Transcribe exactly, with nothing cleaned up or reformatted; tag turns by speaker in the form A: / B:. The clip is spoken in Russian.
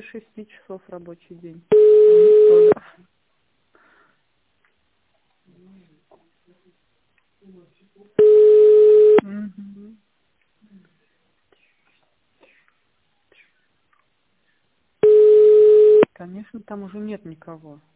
A: шести часов рабочий день. У них тоже. Мгм. Конечно, там уже нет никого.